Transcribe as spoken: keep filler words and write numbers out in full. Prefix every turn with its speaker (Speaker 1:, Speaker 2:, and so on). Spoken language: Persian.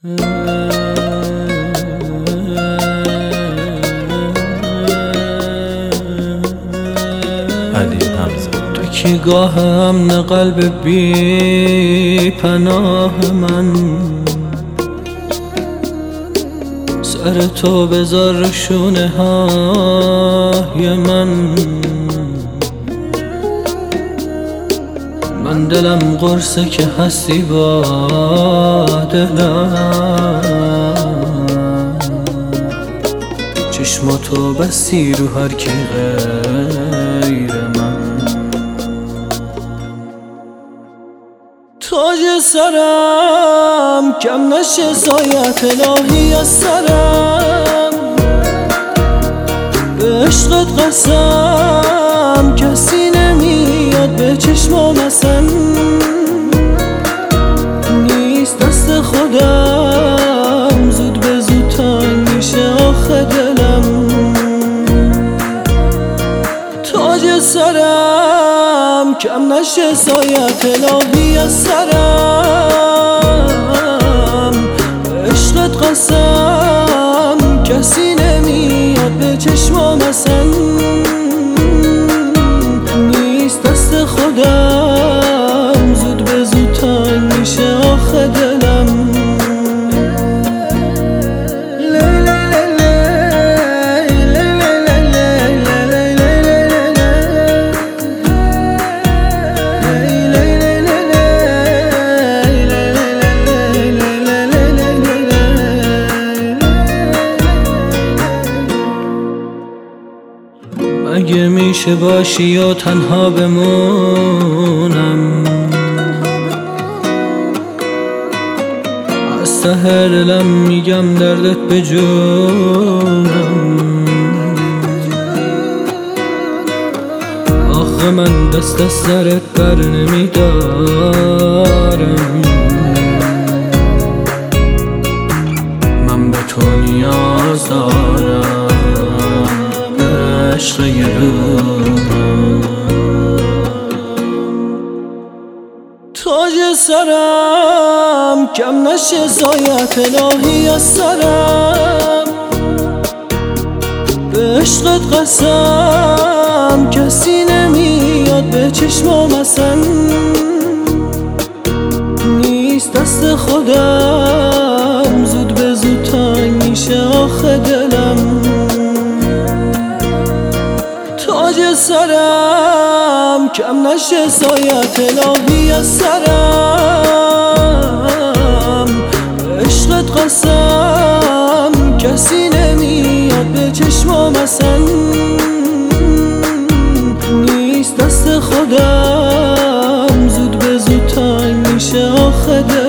Speaker 1: علی حمزه.
Speaker 2: تو کی گاه امن قلب بی پناه من، سر تو بذار رو شونه های من. من دلم قرصه که هستی با دلم، چشماتو بسی رو هر کی غیر من. تاج سرم کم نشه سایت الهی از سرم، به عشقت قسم کسی نمیاد به چشمام اصلا. نیست دست خودم زود به زود تنگ میشه آخه دلم. تاج سرم کم نشه سایت الهی از سرم، به عشقت قسم کسی نمیاد به چشمام اصلا. نیست دست خودم زود به زود تنگ میشه آخه دلم. اگه میشه باشی یا تنها بمونم، از ته دلم میگم دردت به جونم. آخه من دست از سرت بر نمیدارم، من به تو نیاز دارم عشق یه روم. تاج سرم کم نشه سایت الهی از سرم، به عشقت قسم کسی نمیاد به چشمام اصلا. نیست دست خودم زود به زود تنگ میشه آخه دلم. تاج سرم کم نشه سایت الهی از سرم، به عشقت قسم کسی نمیاد به چشمام اصلا. نیست دست خودم زود به زود تنگ میشه آخه دلم.